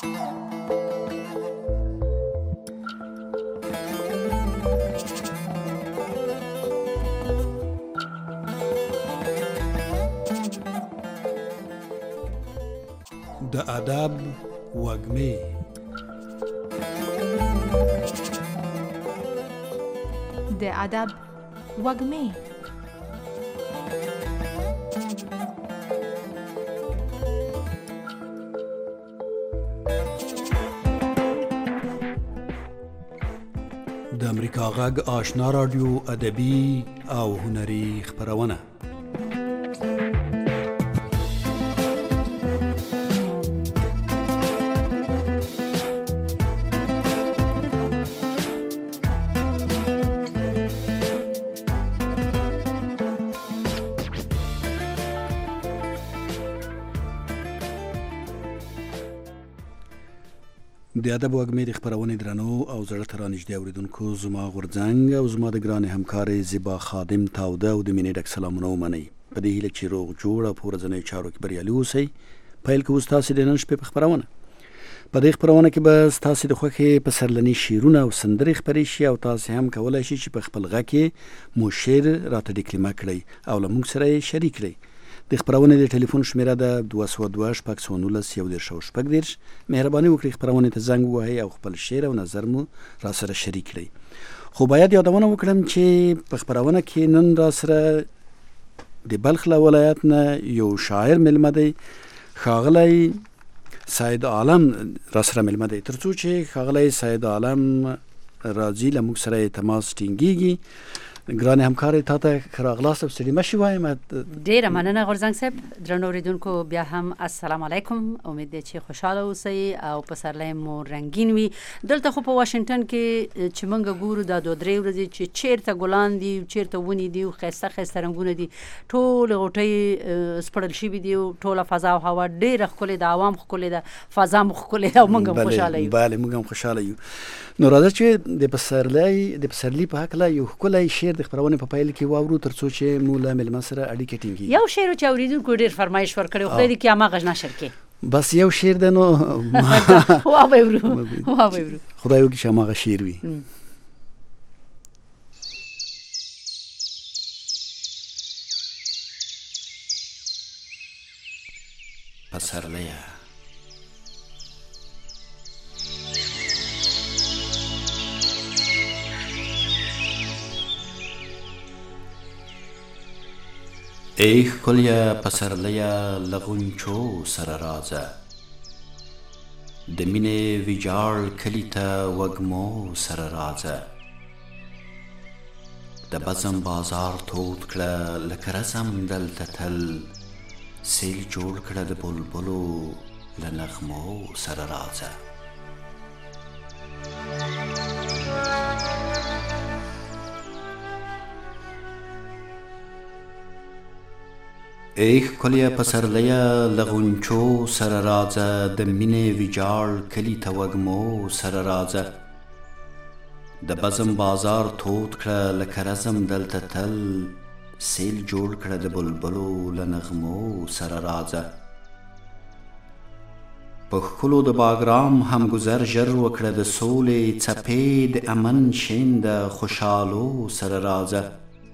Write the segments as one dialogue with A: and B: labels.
A: د ادب وږمې
B: د ادب وږمې
A: د امریکا غږ آشنا رادیو ادبي او هنري خپرونه. د ادب وږمې د خپرونې درنو او زړه ته رانږدې اورېدونکو، زما غورځنګ او زما د ګرانې همکارې زیبا خادم تاوده او د مینې ډک سلامونه ومنئ. په دې هیله چې روغ جوړ او په ورځنیو چارو کې بریالي اوسئ. پیل کوو ستاسې د نن شپې په خپرونه. په دې خپرونه کې به ستاسې د خوښې پسرلني شعرونه او سندرې خپرې شي او تاسې هم کولی شئ چې په خپل غږ کې مو شعر راته ډیکلیمه کړئ او له موږ سره یې شریک کړئ. د خپرونې د ټلیفون شمیره ده 222-619-14. مهرباني وکړئ خپرونې ته زنګ ووهئ او خپل شعر او نظر مو را سره شریک کړئ. خو باید یادونه وکړم چې په خپرونه کې نن را سره د بلخ له ولایت نه یو شاعر ملمه دی، ښاغلی سید عالم را سره ملمه دی. تر څو چې ښاغلی سید عالم راځي له موږ سره تماس ټینګیږي. ګرانې همکارې تا ته ښه راغلاست او ستړي مه شئ. وایم
C: ډېره مننه غورځنګ صاحب. درنو اورېدونکو بیا هم السلام علیکم. امید دی چې خوشحاله اوسئ او پسرلی مو رنګین وي. دلته خو په واشنګټن کې چې موږ ګورو دا 2-3 ورځې چې چیرته ګلان دي، چیرته ونې دي، ښایسته ښایسته رنګونه دي، ټولې غوټۍ سپړل شوي دي، ټوله فضا او هوا ډېره ښکلې ده، عوام ښکلې ده، فضا مو ښکلې ده او موږ هم خوشحاله یو.
A: بله موږ هم خوشحاله یو. نو راځه چې د پسرلي په هکله یو ښکلی شعر د خپرونې په پیل کې واورو تر څو چې مو له مېلمه سره اړیکې ټینګېږي.
C: یو شعر چې اورېدونکو ډېر فرمایش ورکړی، خدای دې کې هماغه نشر کړي.
A: بس یو شعر دی نو
C: واورو.
A: خدای وکړي چې هماغه شعر وي. پسرلیه ای ښکلیه پسرلیه له غونچو سره راځه، د مینې ویجاړ کلي ته وږمو سره راځه، د بزم بازار تود کړه لکه رزم دلته تل، سیل جوړ کړه د بلبلو له نغمو سره راځه. ای ښکلیه پسرلیه له غونچو سره راځه، د مینې ویجاړ کلي ته وږمو سره راځه، د بزم بازار تود کړه لکه رزم دلته تل، سیل جوړ کړه د بلبلو له نغمو سره راځه. په ښکلو د باګرام هم ګذر ژر وکړه، د سولې څپې د امن شین د خوشحالو سره راځه،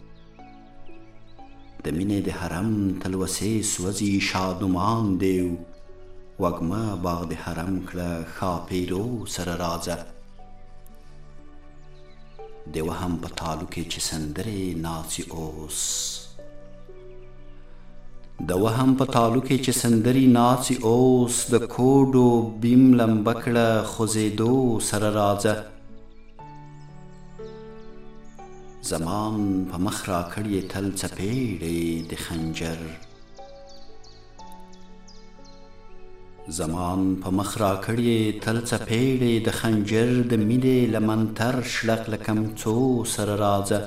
A: د مینې د حرم تلوسې سوځي شادمان دیو، وږمه باغ د حرم کړه ښاپیرو سره راځه، د وهم په تالو کې چې سندرې ناڅي اوس، د وهم په تالو کې چې سندرې ناڅي اوس، د کوډو بیم لمبه کړه خوځېدو سره راځه، زمان په مخ را کړې تل څپېړې د خنجر، زمان په مخ را کړې تل څپېړې د خنجر، د مینې له منتر شلق له کمڅو سره راځه،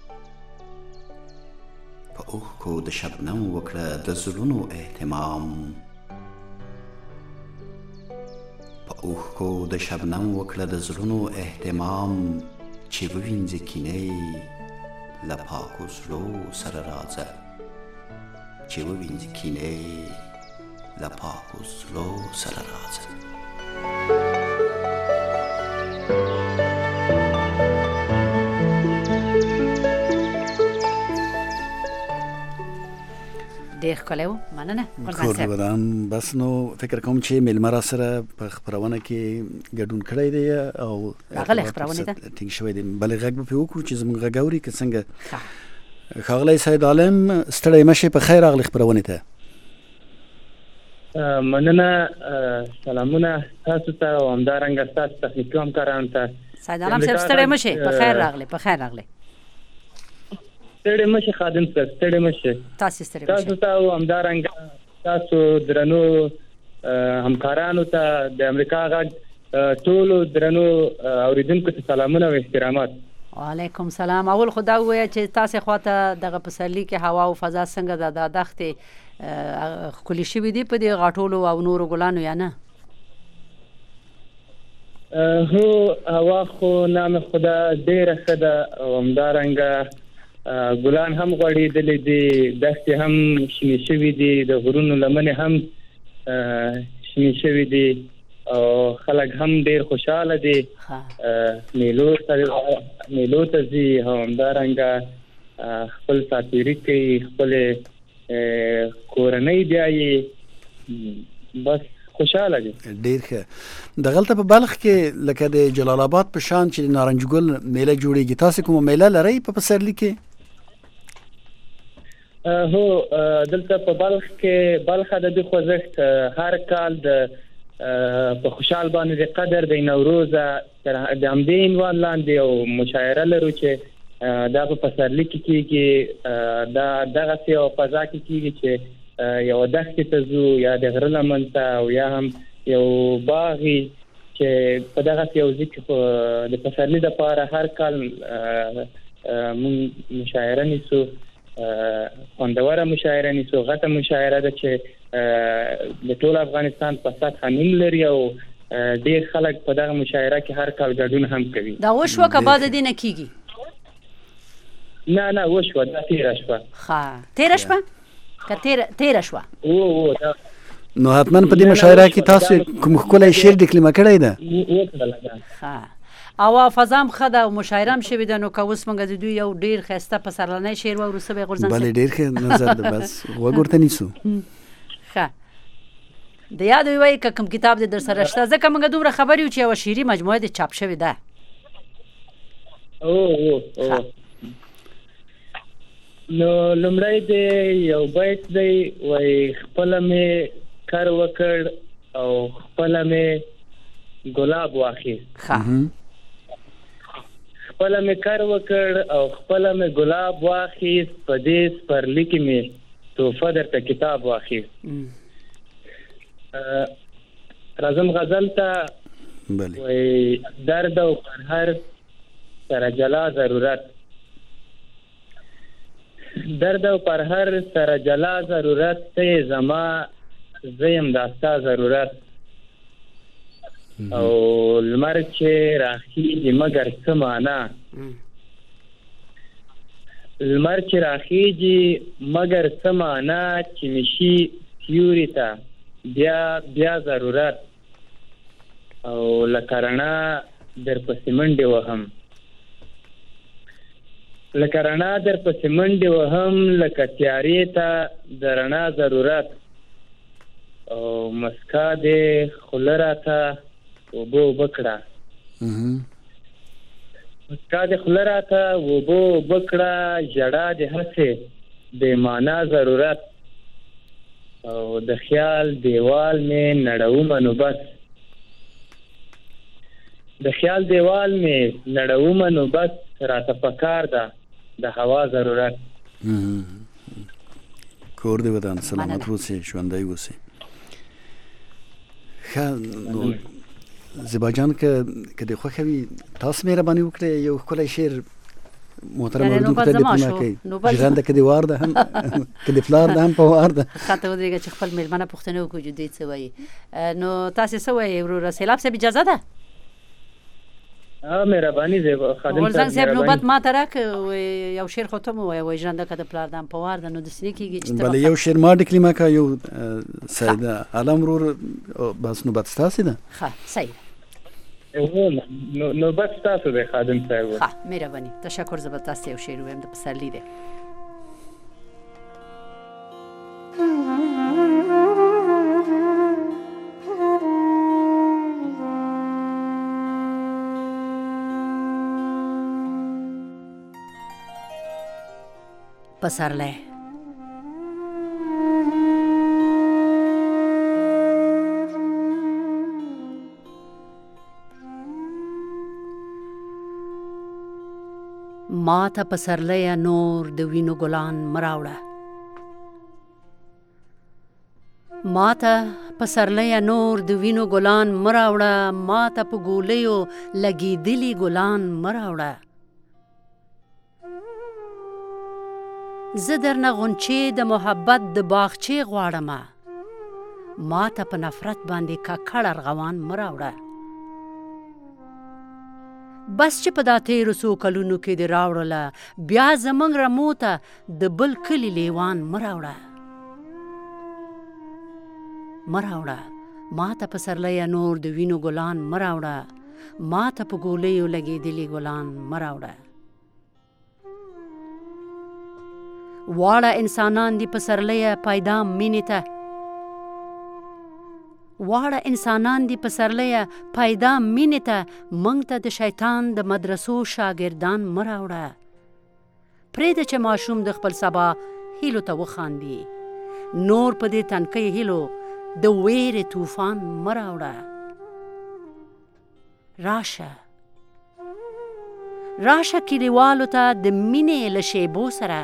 A: په اوښکو د شبنم وکړه د زړونو اهتمام، په اوښکو د شبنم وکړه د زړونو اهتمام، چې ووینځي کینې له پاکو زړو سره راځه، چې ووینځي کینې له پاکو زړو سره راځه.
C: ډېر ښکلی و، مننه غورځنګ
A: کور
C: صاحب.
A: ودان بس نو فکر کوم چې میلمه را سره په خپرونه کې ګډون کړی دی او
C: راغلی خپرونې ته
A: ټینګ شوی دی. بلې غږ به پې وکړو چې زموږ غږ اوري که څنګه.
C: ښه.
A: ښاغلی سید عالم ستړی مه شئ، په خیر راغلی خپرونې ته.
D: مننه، سلامونه تاسو ته او همدارنګه ستاسو تخنیکي همکارانو ته.
C: سید عالم صاحب ستړی مه شئ، په خیر راغلی، په خیر راغلی.
D: ستړی مه شئ خادم صاحب، ستړی مه شئ.
C: تاسو ستړی مه
D: تاسو
C: شئ.
D: ته او همدارنګه تاسو درنو همکارانو ته د امریکا غږ ټولو درنو اوریدونکو ته سلامونه او احترامات.
C: وعلیکم سلام. اول خو دا ووایه چې تاسې خواته دغه پسرلي کې هوا او فضا څنګه ده؟ دا دښتې ښکلې شوي دي په دې غاټولو او نورو ګلانو یا نه؟
D: هو، هوا خو نام خدا ډېره ښه ده او همدارنګه ګلان هم غوړېدلي دي، دښتې هم شنې شوي دي، د غرونو لمنې هم شنې شوي دي او خلک هم ډېر خوشحاله دي. میلو ته ځي او همدارنګه خپل ساتیري کوي، خپلې کورنۍ بیایي، بس خوشحاله دي.
A: ډېر ښه. دغلته په بلخ کې لکه د جلال آباد په شان چې د نارنج ګل میله جوړېږي، تاسې کومه میله لرئ په پسرلي کې؟
D: هو، دلته په بلخ کې بلخ د دې خوځښت هر کال د په خوشحال باندې د قدر د نوروز د همدې عنوان لاندې او مشاعره لرو چې دا په پسرلي کې کېږي. دا دغسې یو فضا کې کېږي چې یو دښتې ته ځو یا د غره لمن ته او یا هم یو باغ چې په دغسې یو ځای کې د پسرلي دپاره هر کال مونږ مشاعره نیسو، خوندوره مشاعره نیسو، غټه مشاعره ده چې د ټول افغانستان په سطحه نوم لري او ډېر خلک په دغه مشاعره کې هر کال ګډون هم کوي.
C: دا وشوه که بعد دې نه کېږي؟
D: نه وشوه، دا تېره شوه.
C: ښه، تېره شوه که تېره شوه؟
A: نو حتما په دې مشاعره کې تاسو کوم ښکلی شعر ډکلیمه کړی ده؟
C: ښه، او فضا هم ښه ده او مشاعره هم شوې ده. نو که اوس موږ د دوی یو ډېر ښایسته پسرلنی شعر واورو څه به یې غورځنګ صاحب؟
A: بلې ډېر ښه نظر ده، بس غوږ ورته نیسو.
C: ښه، د یاد ووایي که کوم کتاب دې در سره شته؟ ځکه موږ دومره خبر یو چې یوه شعري مجموعه دې چاپ شوې ده.
D: نو لومړی دی یو بیت دی، وایي خپله مې کر وکړ او خپله مې ګلاب واخیست. خپله مې کر وکړ او خپله مې ګلاب واخیست، په دې سپرلي کې مې تحفه درته کتاب واخیست. راځم غزل ته. وایي درد او پرهر سره جلا ضرورت، درد او پرهر سره جلا ضرورت، ته زما زیم داستا ضرورت. او لمر چې راخیږي مګر څه معنا، لمر چې راخیږي مګر څه معنا، چې مشي سیوري ته بیا ضرورت. او لکه رڼا در پسې منډې وهم، لکه رڼا در پسې منډې وهم، لکه تیارې ته د رڼا ضرورت. او مسکا دې خوله راته اوبه کړه، مسکا دې خوله راته اوبه کړه، ژړا دې هسې بې معنا ضرورت. او د خیال دیوال مې نړومه نو بس، د خیال دیوال مې نړومه نو بس، راته پکار ده د هوا ضرورت.
A: کور دې ودان، سلامت اوسئ، ژوندی اوسئ. ښه، نو زیبا جان که دې خوښه وي تاسو مهرباني وکړئ یو ښکلی شعر محترم اورېدونکو ته ډکلیمه کړئ. ژرنده که دې وار ده هم که دې پلار ده هم په وار ده.
C: ښه ته ودرېږه چې خپل مېلمه نه پوښتنه وکړو چې دوی څه وایي. نو تاسې څه وایي وروره سیلاب صاحب؟ اجازه ده؟
D: مهرباني دی خادم
C: غورځنګ صاحب نوبت ما ته راکړه یو شعر خو ته مو وایه ژرندکه د پلار دم په وار ده نو داسې نه کېږي چې
A: بله یو شعر ما ډکلیمه که یو سیده علم ورور بس نوبت ستاسې ده
C: ښه صحیح
D: نوبت ستاسو دی خادم صاحب
C: ښه مهرباني تشکر زه به تاسو ته یو شعر ووایم د پسرلي دی پسرلی ما ته پسرلی نور د وینو ګلان مراوړه ما ته پسرلی نور د وینو ګلان مراوړه ما ته په ګولیو لګېدلي ګلان مراوړه زه درنه غونچې د محبت د باغچې غواړمه ما ته په نفرت باندې ککړ ارغوان مه راوړه بس چې په دا تېرو څو کلونو کې دې راوړله بیا زموږ رمو ته د بل کلي لیوان مه راوړه مه راوړه ما ته پسرلیه نور د وینو ګلان مه راوړه ما ته په ګولیو لګېدلي ګلان مه راوړه واړه انسانان دي پسرلیه پیدا مینې ته واړه انسانان دي پسرلیه پیدا مینې ته موږ ته د شیطان د مدرسو شاګردان مه راوړه پرېږده چې ماشوم د خپل سبا هیلو ته وخاندي نور په دې تنکۍ هیلو د ویرې طوفان مه راوړه راشه راشه کلیوالو ته د مینې له شیبو سره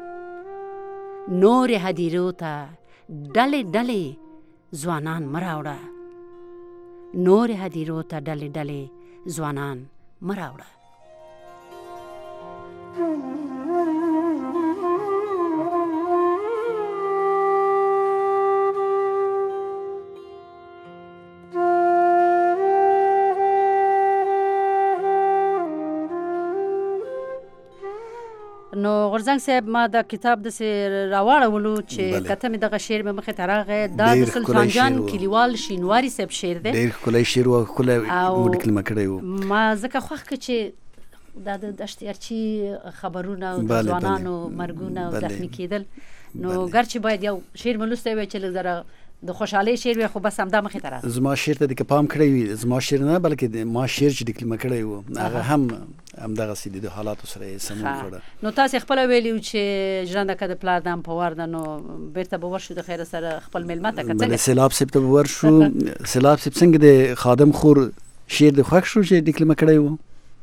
C: نور هدیرو ته ډلې ډلې ځوانان مه راوړه نور هدیرو ته ډلې ډلې ځوانان مه راوړه نو غورځنګ صاحب ما دا کتاب داسې راواړولو چې کته مې دغه شعر مې مخې ته راغی دا د سلطان جان کلیوال شینواري صاحب شعر دی
A: ډېر ښکلی شعر و ښکلی ډکلیمه کړی و
C: ما ځکه خوښ کړه چې دا د دشت ارچي خبرونه او د ځوانانو مرګونه او زخمي کېدل نو ګرچې باید یو شعر مې لوستی وی چې لږ ذره د خوشحالۍ شعر وی خو بس همدا مخې ته راځي
A: زما شعر ته دې که پام کړی وي زما شعر نه بلکې ما شعر چې ډکلیمه کړی و هغه همدغسې د حالاتو سره یې سمون کړه
C: نو تاسې خپله ویلي و چې ژرندکه د پلار دم په وار ده نو بېرته به ورشو د خیره سره خپل میلمه ته که څنګه
A: سیلاب صاحب ته به ورشو سیلاب صاحب څنګه د خادم خور شعر دې خوښ شو چې ډکلیمه کړی و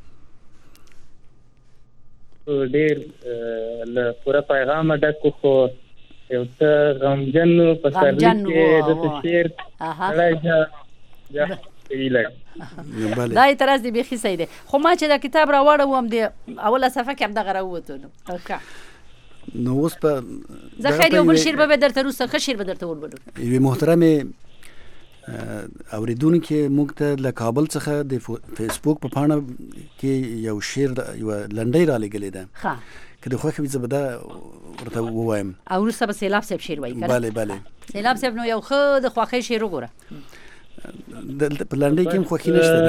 D: ډېر له پوره پیغامه ډک خو یو څه غمجن پسرلي کې داسې شعر سړی
C: دا اعتراض دی بیخي صحیح دی خو ما چې دا کتاب راواړوم د اوله صفحه کې همدغه راووتو
A: نو اوس په
C: زه خیر یو بل شعر به درته وروسته ښه شعر به درته ولولو
A: یوې محترمې اورېدونکي موږ ته له کابل څخه د فیسبوک په پاڼه کې یو شعر یوه لنډۍ رالیږلې ده که د خوښه وي زه به دا ورته ووایم
C: او وروسته به سیلاب صاحب شعر وایي
A: بله بله
C: سیلاب صاحب نو یو ښه د خوښۍ شعر وګوره
A: په لنډۍ کې هم خوښي نشته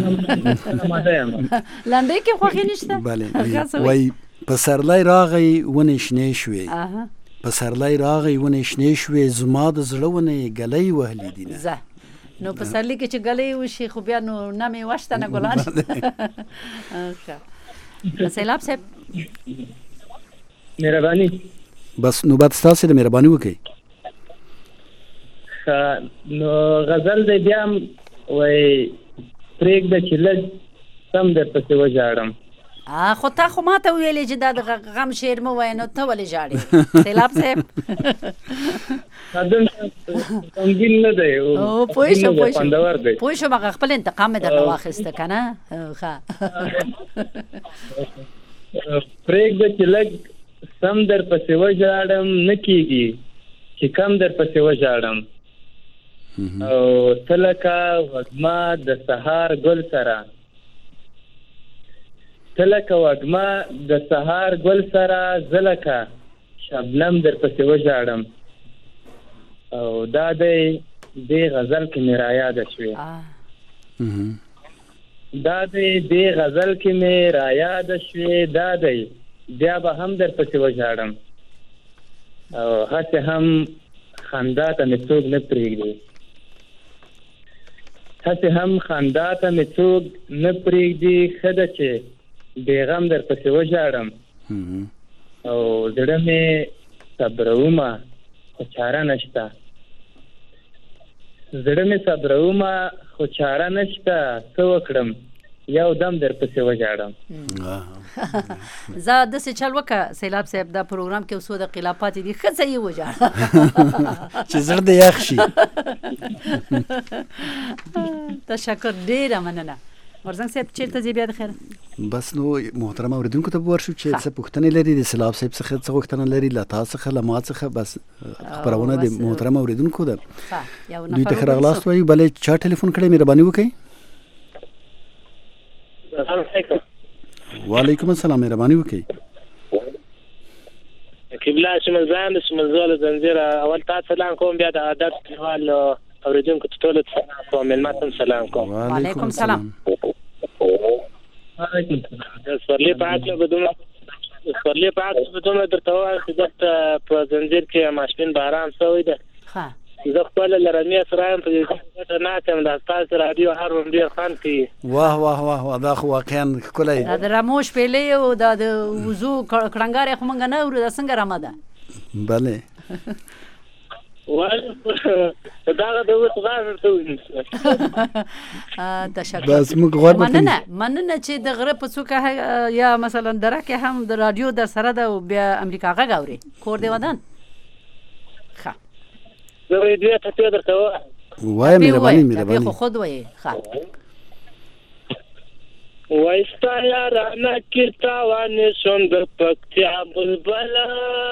C: لنډۍ کې خوښي نشته
A: بله وایي پسرلی راغی ونې شنې شوې پسرلی راغی ونې شنې شوې زما د زړه ونې ګلۍ وهلې دینه
C: نو پسرلی کې چې ګلۍ وشي خو بیا نو نه مې وشته نه ګلان سیلاب صاحب
D: مهرباني
A: بس نوبت ستاسې ده مهرباني وکړئ
D: نو غزل دی بیا هم وایي پرېږده چې لږ سم درپسې وژاړم
C: خو تا خو ما ته ویلې چې دا د غم شعر مه وایه نو ته ولې ژاړې سیلاب صاحب
D: غمګین نه دی خوندور دی
C: پوه شوم هغه خپل انتقام مې درنه واخیسته که نه
D: پرېږده چې لږ سم درپسې وژاړم نه کېږي چې کم درپسې وژاړم او ته لکه وږمه د سهار ګل سره تلک وږمه د سهار ګل سره زلکه شبنم در پسې وژاړم او دا دی دې غزل کې مې رایاده شوې دا دی دې غزل کې مې رایاده شوې دا دی بیا به هم در پسې وژاړم او هسې هم خندا ته مې څوک نه پرېږدي هسې هم خندا ته مې څوک نه پرېږدي ښه ده چې بېغم در پسې وژاړم او زړه مې صبرومه خو چاره نشته زړه مې صبرومه خو چاره نشته څه وکړم یو دم در پسې وژاړم
C: زه داسې چل وکړه سیلاب صاحب دا پروګرام کې اوس د خلافات دي ښه ځای یې وژاړه
A: چې زړه دې یخ شي
C: تشکر ډېره مننه غورځنګ صاحب چېرته ځې بیا د خیره
A: بس نو محترم اورېدونکو ته به ورشو چې څه پوښتنې لري د سیلاب صاحب څخه څه غوښتنه لري له تا څخه له ما څخه بس خپرونه د محترم اورېدونکو ده دوی ته ښه راغلاست وایو بلې چا ټلیفون کړی مهرباني وکړئ وعلیکم السلام مهرباني وکړئ
E: قبله شملزان شملزول زنجیره اول تا سلام کوم بیا د ادب دیوال اوریدونکو ته ټول سلام کوم ملمتم سلام کوم
C: وعلیکم السلام
D: وعلیکم
E: سپرلی پاک بدوم درته وایم چې دلته په زنجیر کې ماشین باران شوی ده زه خپل لرمې سره یم په دې ناست یم د ستاسو راډیو هر وخت ډېر خوند کوي
A: واه واه واه دا خو واقعا ښکلی
C: دا د رمو شپېلې او دا د وضو کړنګار یې خو موږ نه اورو دا څنګه رمه ده
A: بلې
E: دغه د اوس غږ ورته ونیسه
C: تشکر
A: بس موږ غوږ
C: مننه چې د غره په څوکه یا مثلا دره کې هم د راډیو در سره ده او بیا امریکا غږ اوري کور دې ودان ښه
E: زه به دوی ته درته
A: وایه مهرباني
C: خو خود وایې ښه
E: وایستا یارانه کې تاوانې شوم د پکتیا بلبله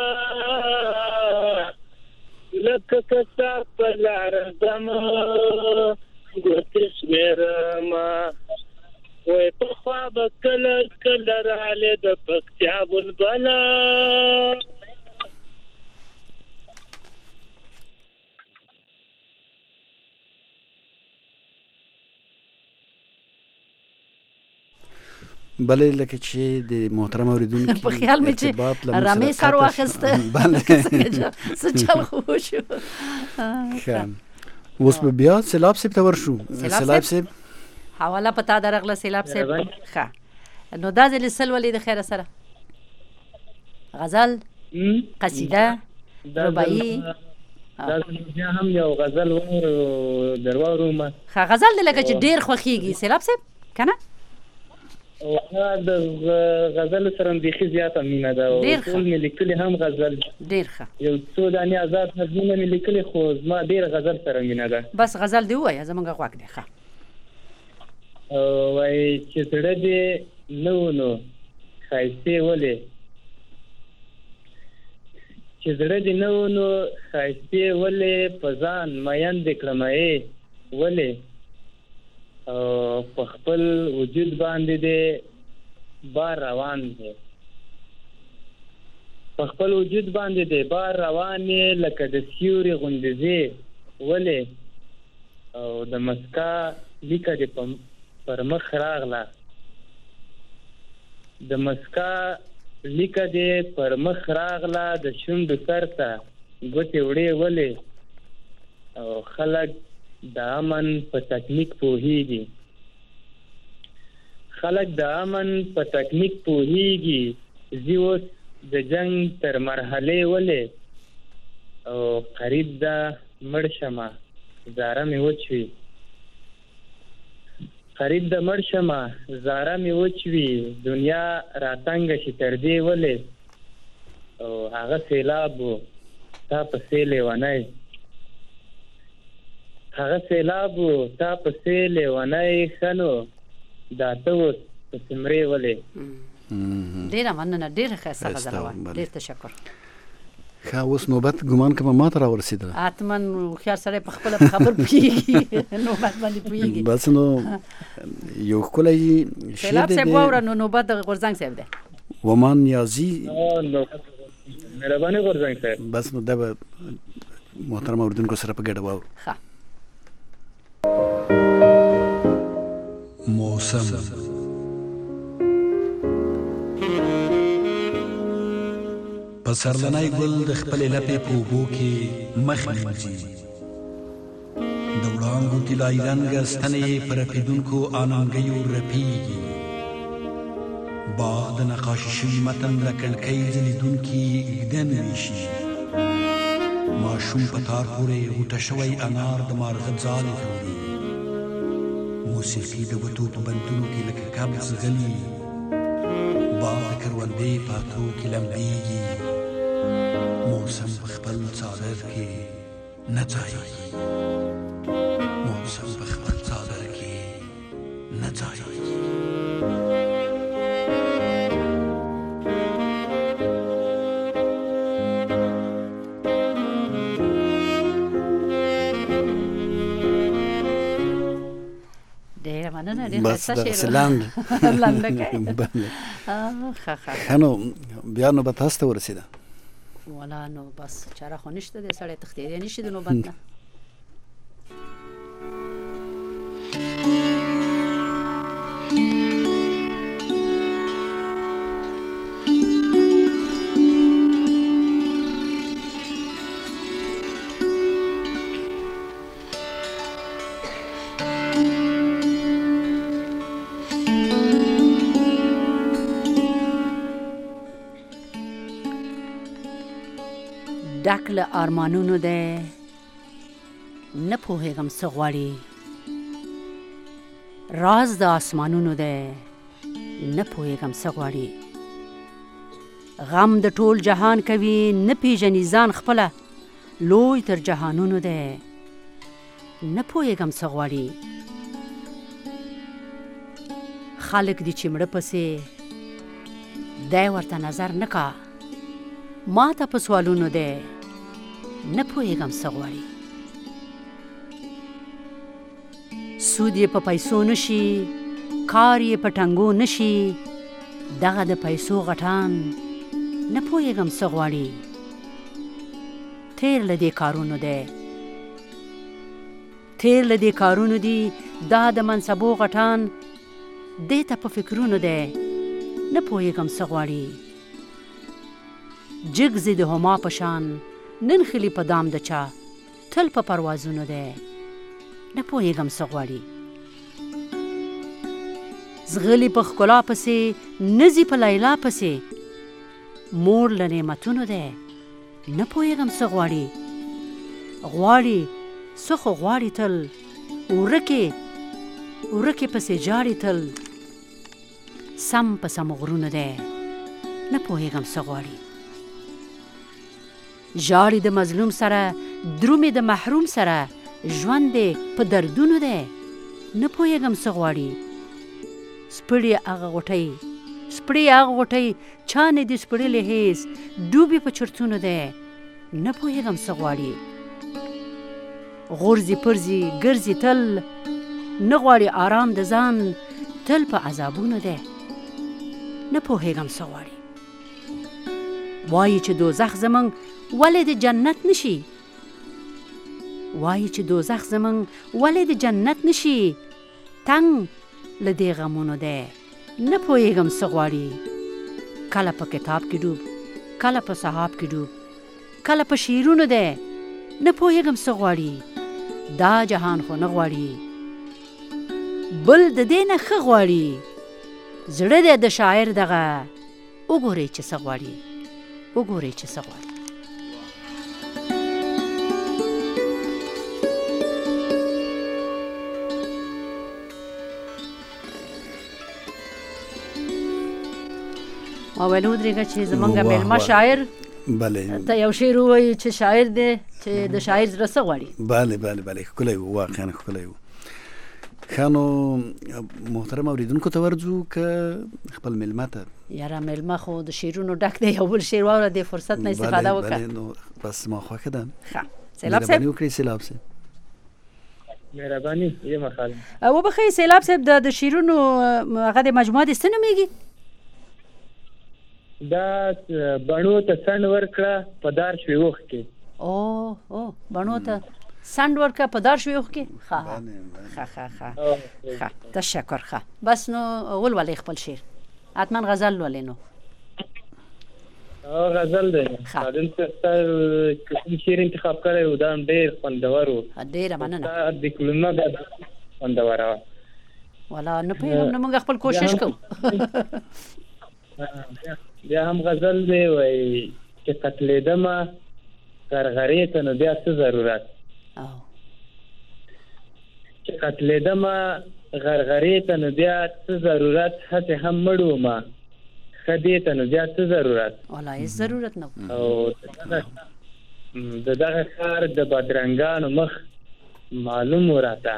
E: لکه کسا په لاره ځمه ګوتې شمېرمه وایي پخوا به کله کله رالې د پکتیا بلبله
A: بلې لکه چې د محترم اوریدونکي
C: په خیال مې چې رمې سر واخیسته څه چل خو شو
A: اوس به بیا سیلاب صاحب ته ورشو سیلاب صاحب
C: حواله پتا درغله سیلاب صاحب ښه نو دا ځلې سل ولې د خیره سره غزل قصیده رباعي
D: دا بیا هم یو غزل دروارومه
C: ښه غزل دې لکه چې ډېر خوښیږي سیلاب صاحب که نه
D: د غزل سره بیخي زیاته مینه ده او ټول مې لیکلي هم غزل
C: ډېر ښه
D: یو څو دانې آزاد نظمونه مې لیکلي خو زما ډېره غزل سره مینه ده
C: بس غزل دې ووایه زموږ غوږ دی ښه
D: وایي چې زړه دې نه و نو ښایستې ولې چې زړه دې نه و نو ښایستې ولې په ځان مین دې کړمه ولې او په خپل وجود باندې دې بار روان دی په خپل وجود باندې دې بار روان یې لکه د سیوري غوندې ځې ولې او د مسکا لیکه دې پر مخ راغله د مسکا لیکه دې پر مخ راغله د شونډو سر ته ګوتې وړې ولې او خلک د امن په تکنیک پوهیږي خلک د امن په تکنیک پوهیږي زه اوس د جنگ تر مرحلې ولې او قریب ده مړ شمه زاره مې وچوي قریب ده مړ شمه زاره مې وچوي دنیا راتنګه شي تر دې ولې او هغه سیلاب و تا پسې لیونی هغه سیلاب و تا پسې لیونی ښه نو دا ته اوس پسې مرې ولې
C: ډېره مننه ډېره ښایسته غزله وه ډېر تشکر
A: ښه اوس نوبت ګمان کوم ما ته راورسېدله.
C: حتما هوښیار سړی په خپله خبر پوهېږي، نوبت باندې پوهېږي.
A: بس نو یو ښکلی شعر
C: سیلاب
A: دی
C: صاحب واوره، نو نوبت د غورځنګ صاحب دی.
A: ومان نیازي.
D: مهرباني غورځنګ صاحب.
A: بس نو دا به محترم اوریدونکو سره په ګډه واورو.
C: ښه.
A: موسم پسرلنای ګل د خپل لپې په اوبو کې مخ مینځي، د وړانګو طلایي رنګه ستنې پر رپېدونکو آننګیو رپېږي، باغ د نقاشي شوي متن له کړکۍ ځلېدونکي ږدن ویشي، ماشوم په تار پورې غوټه شوی انار د مارغه ځالې ته وړي، موسیقي د بوټو په بندونو کې لکه کب ځغلي، باغ د کروندې په اترو کې لمبېږي، موسم په خپل څادر کې نڅایي، موسم په خپل څادر کې نڅایي.
C: ډېره مننه، ډېر
A: بس
C: ښایسته
A: دغسې
C: شعر.
A: لاندې
C: لنډکی.
A: ښه نو بیا نوبت تاسو ته ورسېده.
C: والا نو بس چاره خو نشته دی، سړی تښتېدی نشي د نوبت نه. ډک له ارمانونو دی، نه پوهېږم څه غواړي، راز د آسمانونو دی، نه پوهېږم څه غواړي، غم د ټول جهان کوي، نه پېژني ځان خپله، لوی تر جهانونو دی، نه پوهېږم څه غواړي، خلک دي چې مړه پسې دی ورته نظر نه کا، ما ته په سوالونو دی، نه پوهېږم څه غواړي، سود یې په پیسو نشي، کار یې په ټنګو نشي، دغه د پیسو غټان نه پوهېږم څه غواړي، تیر له دې کارونو دی، تیر له دې کارونو دي، دا د منصبو غټان دې ته په فکرونو دی، نه پوهېږم څه غواړي، جګ زی د هما په شان نن خلی په دام د چا، تل په پروازونو دی، نه پوهېږم څه غواړي، زغلی په ښکلا پسې نه ځي په لیلا پسې، مور له نعمتونو دی، نه پوهېږم څه غواړي، غواړي څه خو غواړي تل، ورکې ورکې پسې جاړي تل، سم په سم غرونو دی، نه پوهېږم څه غواړي، ژاړي د مظلوم سره، درومې د محروم سره، ژوند دی په دردونو دی، نه پوهېږم څه غواړي، سپړې هغه غوټۍ سپړې هغه غوټۍ چا نه دي سپړلې هېڅ، ډوبې په چرتونو دی، نه پوهېږم څه غواړي، غورځي پرځي ګرځي تل، نه غواړي آرام د ځان، تل په عذابونو دی، نه پوهېږم څه غواړي، وایي چې دوزخ زمونږ ولې د جنت نشي، وایي چې دوزخ زمونږ ولې د جنت نشي، تنگ له دې غمونو دی، نه پوهېږم څه غواړي، کله په کتاب کې ډوب، کله په صحاب کې ډوب، کله په شعرونو دی، نه پوهېږم څه غواړي، دا جهان خو نه غواړي، بل د دې نه ښه غواړي، زړه دی د شاعر دغه، وګورئ چې څه غواړي، وګورئ چې څه غواړي. ما ویل ودرېږه چې زمونږ میلمه شاعر ته یو شعر ووایي چې شاعر دی چې د شاعر زړه څه غواړي.
A: بله ښکلی و، واقعا ښکلی و. خانو محترم اوریدونکو ته ورځو که خپل ملمه ته
C: یاره ملمه خو د شیرونو ډک دی یو بل شیر واوره د فرصت نه استفاده وکړه.
A: نو بس ما خوښه ده.
C: سیلاب صاحب
A: مهرباني وکړئ سیلاب صاحب.
D: مهرباني یم خالد.
C: او بخیر سیلاب صاحب د شیرونو هغه د مجموعه د څه نومیږي؟
D: دا بڼو ته سند ورکړه په دار شوي وخت کې.
C: او بڼو ته سند ورکړه په دار شوي وخت کې. ښه تشکر. ښه بس نو ولولئ خپل شعر حتما غزل ولې نو
D: غزل دی. دلته کوم شعر انتخاب کړی و دا هم ډېر خوندور و.
C: ډېره مننه.
D: د کلمه دا خوندوره وه.
C: والا نه پوهېږم نو موږ خپل کوشش کوو.
D: بیا هم غزل دی وایي چې قتلېدمه غرغرې ته نو بیا څه ضرورت چې قتلېدمه غرغرې ته نو بیا څه ضرورت هسې هم مړ ومه ښه دې ته نو بیا څه ضرورت
C: والا هېڅ ضرورت نه
D: او د دغه ښار د بدرنګانو مخ معلوم و راته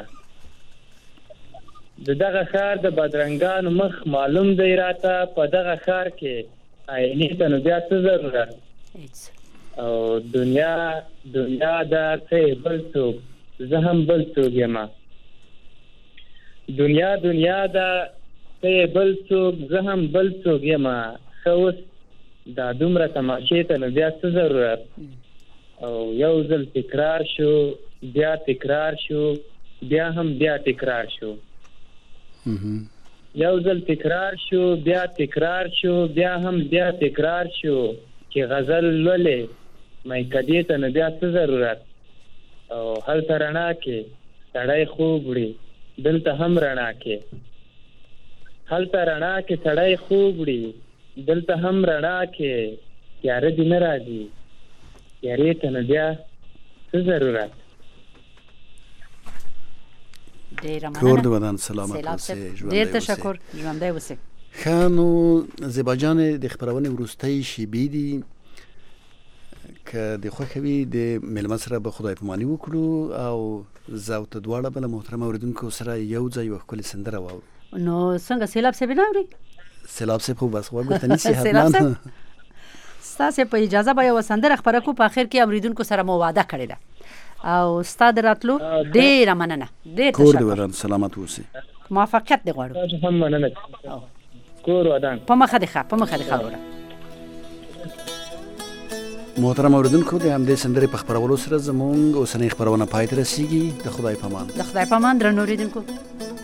D: د دغه ښار د بدرنګانو مخ معلوم دی راته په دغه ښار کې عینې ته نو بیا څه ضرورت او دنیا دا څه بل څوک زه هم بل څوک یم دنیا دا څه بل څوک زه هم بل څوک یم ښه اوس دا دومره تماشې ته نو بیا څه ضرورت او یو ځل تکرار شو بیا تکرار شو بیا هم بیا تکرار شو یو ځل تکرار شو بیا تکرار شو بیا هم بیا تکرار شو چې غزل لولې میکدې ته نو بیا څه ضرورت او هلته رڼا کې سړی خوب وړي دلته هم رڼا کې هلته رڼا کې سړی خوب وړي دلته هم رڼا کې تیاره دې نه راځي تیارې ته نو بیا څه ضرورت.
A: کور د بدن سلامت اوسې.
C: ډېر تشکر. ژوندی اوسې.
A: ښه نو زیبا جان د خپرونې وروستۍ شیبې دي که د خوښه وي د مېلمه سره به خدای پاماني وکړو او زه او ته دواړه به له محترم اورېدونکو سره یو ځای یوه ښکلې سندره واورو.
C: نو څنګه سیلاب صاحب نه اوري؟
A: سیلاب صاحب خو بس غوږ ورته نیسي حتما.
C: ستاسې په اجازه به یوه سندره خپره کړو په اخر کې اورېدونکو سره مو وعده کړې ده او ستا د راتلو ډېره مننه. ډېر
A: کور د بدن سلامت اوسې.
C: موافقت دې غواړو.
D: تاسو هم مننه. کور ودان
C: په مخه دې ښه وروره.
A: محترم اوریدونکو د همدې سندرې په خپرولو سره زموږ اوسنۍ خپرونه پای ته رسیږي. د خدای پامان.
C: درنو اوریدونکو.